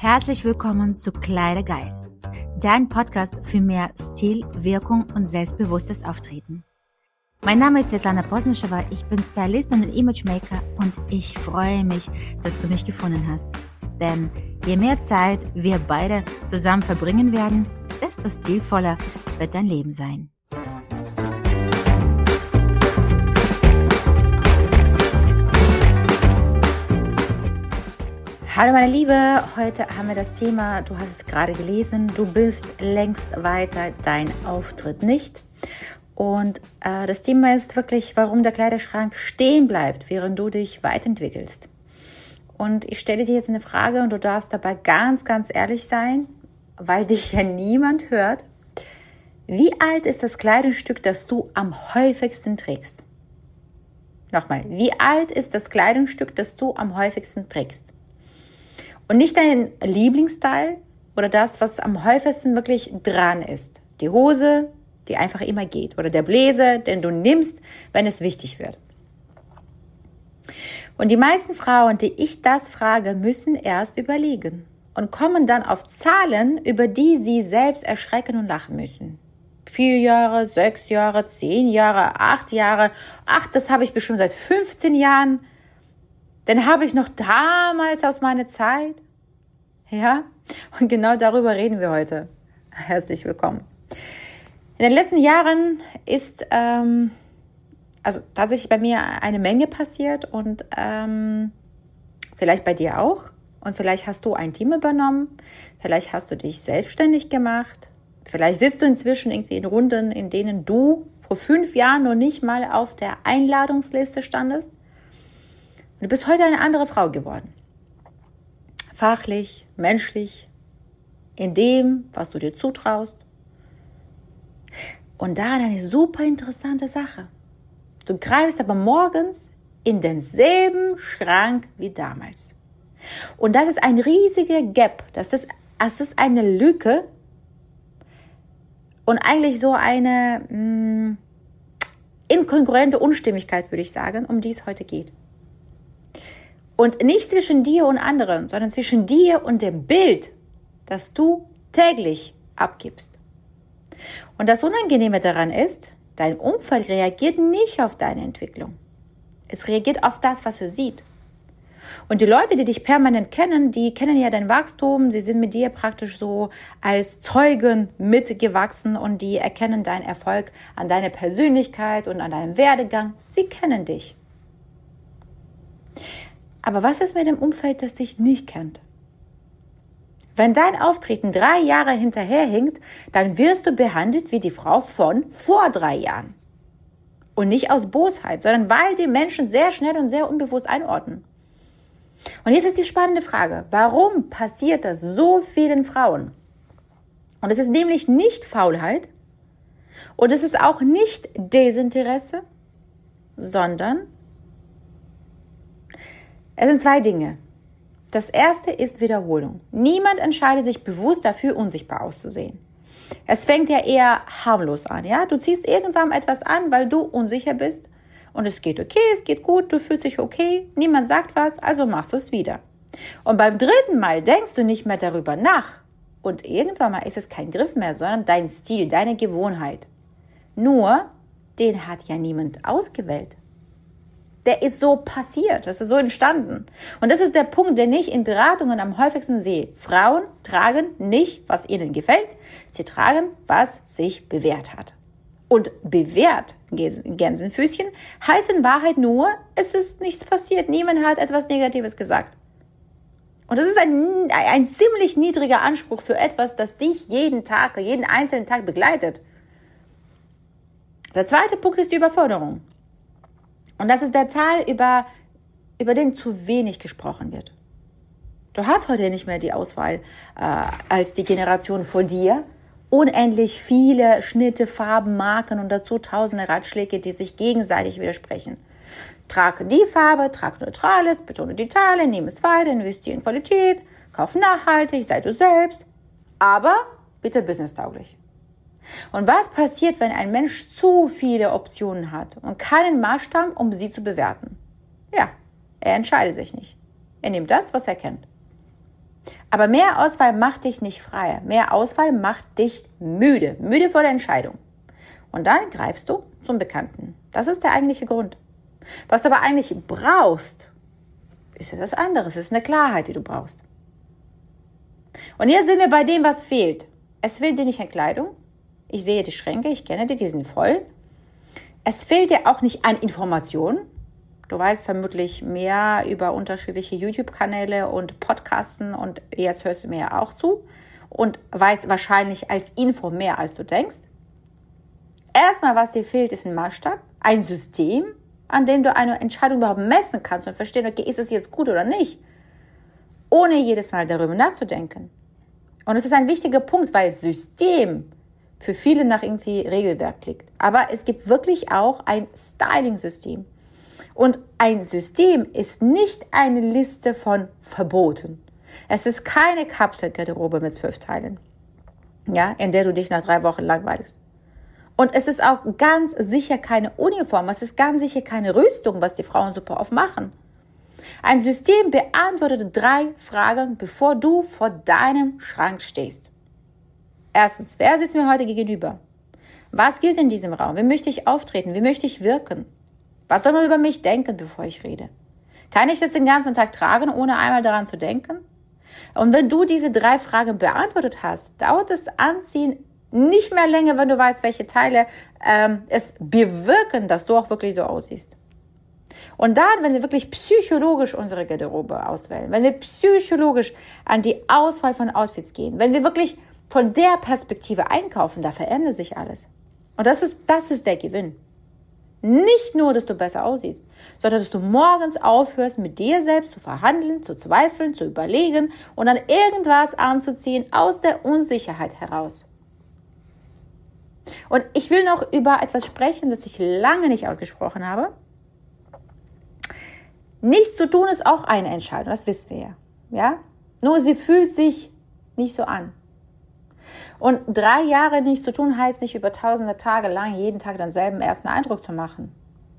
Herzlich willkommen zu Kleidergeil, dein Podcast für mehr Stil, Wirkung und selbstbewusstes Auftreten. Mein Name ist Svetlana Posnischewa, ich bin Stylistin und Imagemaker und ich freue mich, dass du mich gefunden hast. Denn je mehr Zeit wir beide zusammen verbringen werden, desto stilvoller wird dein Leben sein. Hallo meine Liebe, heute haben wir das Thema, du hast es gerade gelesen, du bist längst weiter, dein Auftritt nicht. Und das Thema ist wirklich, warum der Kleiderschrank stehen bleibt, während du dich weiterentwickelst. Und ich stelle dir jetzt eine Frage und du darfst dabei ganz, ganz ehrlich sein, weil dich ja niemand hört. Wie alt ist das Kleidungsstück, das du am häufigsten trägst? Nochmal, wie alt ist das Kleidungsstück, das du am häufigsten trägst? Und nicht dein Lieblingsteil oder das, was am häufigsten wirklich dran ist. Die Hose, die einfach immer geht. Oder der Bläser, den du nimmst, wenn es wichtig wird. Und die meisten Frauen, die ich das frage, müssen erst überlegen. Und kommen dann auf Zahlen, über die sie selbst erschrecken und lachen müssen. 4 Jahre, 6 Jahre, 10 Jahre, 8 Jahre. Ach, das habe ich bestimmt seit 15 Jahren. Dann habe ich noch damals aus meiner Zeit. Ja, und genau darüber reden wir heute. Herzlich willkommen. In den letzten Jahren ist tatsächlich bei mir eine Menge passiert und vielleicht bei dir auch. Und vielleicht hast du ein Team übernommen, vielleicht hast du dich selbstständig gemacht, vielleicht sitzt du inzwischen irgendwie in Runden, in denen du vor 5 Jahren noch nicht mal auf der Einladungsliste standest. Du bist heute eine andere Frau geworden. Fachlich, menschlich, in dem, was du dir zutraust. Und da eine super interessante Sache. Du greifst aber morgens in denselben Schrank wie damals. Und das ist ein riesiger Gap. Das ist eine Lücke und eigentlich so eine inkongruente Unstimmigkeit, würde ich sagen, um die es heute geht. Und nicht zwischen dir und anderen, sondern zwischen dir und dem Bild, das du täglich abgibst. Und das Unangenehme daran ist, dein Umfeld reagiert nicht auf deine Entwicklung. Es reagiert auf das, was es sieht. Und die Leute, die dich permanent kennen, die kennen ja dein Wachstum, sie sind mit dir praktisch so als Zeugen mitgewachsen und die erkennen deinen Erfolg an deiner Persönlichkeit und an deinem Werdegang. Sie kennen dich. Aber was ist mit dem Umfeld, das dich nicht kennt? Wenn dein Auftreten 3 Jahre hinterherhinkt, dann wirst du behandelt wie die Frau von vor 3 Jahren. Und nicht aus Bosheit, sondern weil die Menschen sehr schnell und sehr unbewusst einordnen. Und jetzt ist die spannende Frage, warum passiert das so vielen Frauen? Und es ist nämlich nicht Faulheit und es ist auch nicht Desinteresse, sondern es sind 2 Dinge. Das erste ist Wiederholung. Niemand entscheidet sich bewusst dafür, unsichtbar auszusehen. Es fängt ja eher harmlos an. Ja? Du ziehst irgendwann etwas an, weil du unsicher bist. Und es geht okay, es geht gut, du fühlst dich okay, niemand sagt was, also machst du es wieder. Und beim 3. Mal denkst du nicht mehr darüber nach. Und irgendwann mal ist es kein Griff mehr, sondern dein Stil, deine Gewohnheit. Nur, den hat ja niemand ausgewählt. Der ist so passiert, das ist so entstanden. Und das ist der Punkt, den ich in Beratungen am häufigsten sehe. Frauen tragen nicht, was ihnen gefällt, sie tragen, was sich bewährt hat. Und bewährt, Gänsefüßchen, heißt in Wahrheit nur, es ist nichts passiert, niemand hat etwas Negatives gesagt. Und das ist ein ziemlich niedriger Anspruch für etwas, das dich jeden einzelnen Tag begleitet. Der zweite Punkt ist die Überforderung. Und das ist der Teil, über den zu wenig gesprochen wird. Du hast heute nicht mehr die Auswahl als die Generation vor dir. Unendlich viele Schnitte, Farben, Marken und dazu tausende Ratschläge, die sich gegenseitig widersprechen. Trage die Farbe, trage Neutrales, betone Details, nehme es weiter, investiere in Qualität, kauf nachhaltig, sei du selbst. Aber bitte businesstauglich. Und was passiert, wenn ein Mensch zu viele Optionen hat und keinen Maßstab, um sie zu bewerten? Ja, er entscheidet sich nicht. Er nimmt das, was er kennt. Aber mehr Auswahl macht dich nicht freier. Mehr Auswahl macht dich müde. Müde vor der Entscheidung. Und dann greifst du zum Bekannten. Das ist der eigentliche Grund. Was du aber eigentlich brauchst, ist ja das andere. Es ist eine Klarheit, die du brauchst. Und jetzt sind wir bei dem, was fehlt. Es fehlt dir nicht an Kleidung. Ich sehe die Schränke, ich kenne die sind voll. Es fehlt dir auch nicht an Informationen. Du weißt vermutlich mehr über unterschiedliche YouTube-Kanäle und Podcasten und jetzt hörst du mir ja auch zu und weißt wahrscheinlich als Info mehr, als du denkst. Erstmal, was dir fehlt, ist ein Maßstab, ein System, an dem du eine Entscheidung überhaupt messen kannst und verstehen, okay, ist es jetzt gut oder nicht, ohne jedes Mal darüber nachzudenken. Und es ist ein wichtiger Punkt, weil System für viele nach irgendwie Regelwerk liegt. Aber es gibt wirklich auch ein Styling-System. Und ein System ist nicht eine Liste von Verboten. Es ist keine Kapselgarderobe mit 12 Teilen, ja, in der du dich nach 3 Wochen langweilst. Und es ist auch ganz sicher keine Uniform, es ist ganz sicher keine Rüstung, was die Frauen super oft machen. Ein System beantwortet 3 Fragen, bevor du vor deinem Schrank stehst. Erstens, wer sitzt mir heute gegenüber? Was gilt in diesem Raum? Wie möchte ich auftreten? Wie möchte ich wirken? Was soll man über mich denken, bevor ich rede? Kann ich das den ganzen Tag tragen, ohne einmal daran zu denken? Und wenn du diese 3 Fragen beantwortet hast, dauert das Anziehen nicht mehr länger, wenn du weißt, welche Teile es bewirken, dass du auch wirklich so aussiehst. Und dann, wenn wir wirklich psychologisch unsere Garderobe auswählen, wenn wir psychologisch an die Auswahl von Outfits gehen, wenn wir wirklich von der Perspektive einkaufen, da verändert sich alles. Und das ist der Gewinn. Nicht nur, dass du besser aussiehst, sondern dass du morgens aufhörst, mit dir selbst zu verhandeln, zu zweifeln, zu überlegen und dann irgendwas anzuziehen aus der Unsicherheit heraus. Und ich will noch über etwas sprechen, das ich lange nicht ausgesprochen habe. Nichts zu tun ist auch eine Entscheidung, das wissen wir ja. Nur sie fühlt sich nicht so an. Und 3 Jahre nichts zu tun heißt nicht über tausende Tage lang jeden Tag denselben ersten Eindruck zu machen.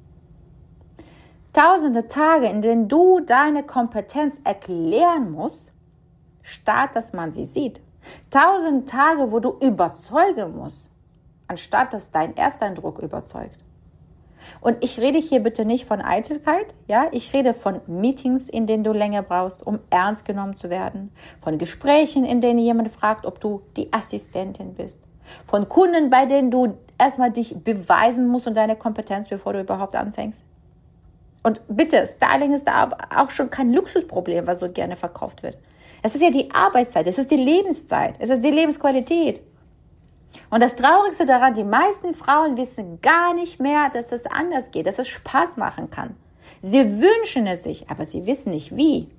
Tausende Tage, in denen du deine Kompetenz erklären musst, statt dass man sie sieht. Tausende Tage, wo du überzeugen musst, anstatt dass dein Ersteindruck überzeugt. Und ich rede hier bitte nicht von Eitelkeit, ja, ich rede von Meetings, in denen du länger brauchst, um ernst genommen zu werden, von Gesprächen, in denen jemand fragt, ob du die Assistentin bist, von Kunden, bei denen du erstmal dich beweisen musst und deine Kompetenz, bevor du überhaupt anfängst. Und bitte, Styling ist da auch schon kein Luxusproblem, was so gerne verkauft wird. Es ist ja die Arbeitszeit, es ist die Lebenszeit, es ist die Lebensqualität. Und das Traurigste daran, die meisten Frauen wissen gar nicht mehr, dass es anders geht, dass es Spaß machen kann. Sie wünschen es sich, aber sie wissen nicht wie.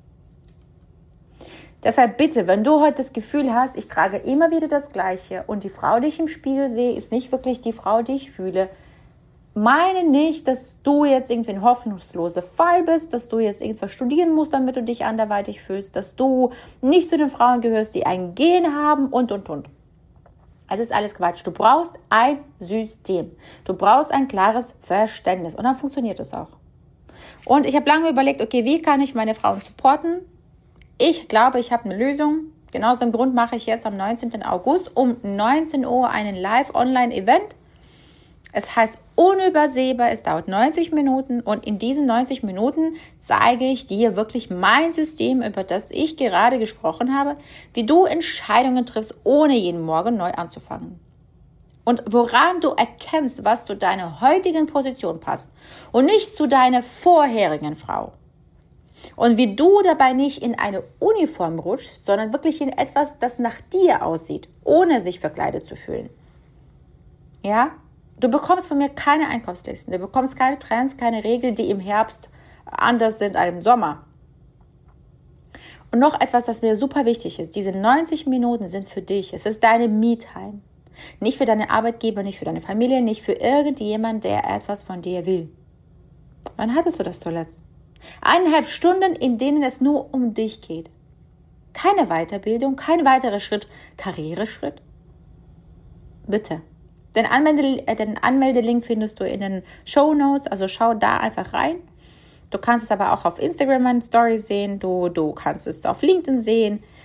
Deshalb bitte, wenn du heute das Gefühl hast, ich trage immer wieder das Gleiche und die Frau, die ich im Spiegel sehe, ist nicht wirklich die Frau, die ich fühle, meine nicht, dass du jetzt irgendwie ein hoffnungsloser Fall bist, dass du jetzt irgendwas studieren musst, damit du dich anderweitig fühlst, dass du nicht zu den Frauen gehörst, die ein Gen haben und. Es ist alles Quatsch. Du brauchst ein System. Du brauchst ein klares Verständnis. Und dann funktioniert es auch. Und ich habe lange überlegt, okay, wie kann ich meine Frauen supporten? Ich glaube, ich habe eine Lösung. Genau aus dem Grund mache ich jetzt am 19. August um 19 Uhr einen Live-Online-Event. Es heißt unübersehbar, es dauert 90 Minuten und in diesen 90 Minuten zeige ich dir wirklich mein System, über das ich gerade gesprochen habe, wie du Entscheidungen triffst, ohne jeden Morgen neu anzufangen. Und woran du erkennst, was zu deiner heutigen Position passt und nicht zu deiner vorherigen Frau. Und wie du dabei nicht in eine Uniform rutschst, sondern wirklich in etwas, das nach dir aussieht, ohne sich verkleidet zu fühlen. Ja? Du bekommst von mir keine Einkaufslisten, du bekommst keine Trends, keine Regeln, die im Herbst anders sind als im Sommer. Und noch etwas, das mir super wichtig ist, diese 90 Minuten sind für dich, es ist deine Me-Time. Nicht für deine Arbeitgeber, nicht für deine Familie, nicht für irgendjemand, der etwas von dir will. Wann hattest du das zuletzt? 1,5 Stunden, in denen es nur um dich geht. Keine Weiterbildung, kein weiterer Schritt, Karriereschritt. Bitte. Den Anmeldelink findest du in den Shownotes, also schau da einfach rein. Du kannst es aber auch auf Instagram meine Stories sehen, du kannst es auf LinkedIn sehen.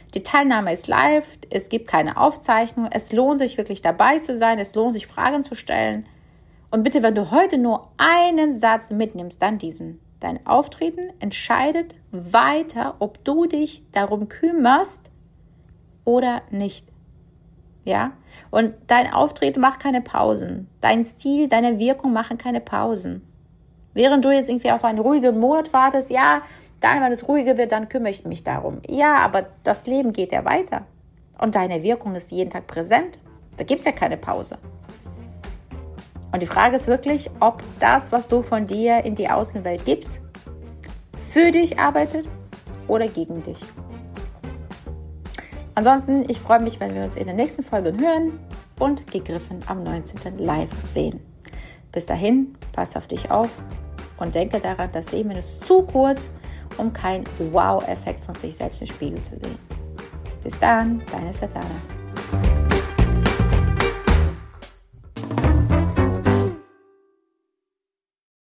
Die Teilnahme ist live, es gibt keine Aufzeichnung, es lohnt sich wirklich dabei zu sein, es lohnt sich Fragen zu stellen. Und bitte, wenn du heute nur einen Satz mitnimmst, dann diesen. Dein Auftreten entscheidet weiter, ob du dich darum kümmerst oder nicht. Ja? Und dein Auftreten macht keine Pausen. Dein Stil, deine Wirkung machen keine Pausen. Während du jetzt irgendwie auf einen ruhigen Monat wartest, ja, dann, wenn es ruhiger wird, dann kümmere ich mich darum. Ja, aber das Leben geht ja weiter. Und deine Wirkung ist jeden Tag präsent. Da gibt es ja keine Pause. Und die Frage ist wirklich, ob das, was du von dir in die Außenwelt gibst, für dich arbeitet oder gegen dich. Ansonsten, ich freue mich, wenn wir uns in der nächsten Folge hören und gegriffen am 19. live sehen. Bis dahin, pass auf dich auf und denke daran, das Leben ist zu kurz, um keinen Wow-Effekt von sich selbst im Spiegel zu sehen. Bis dann, deine Svetlana.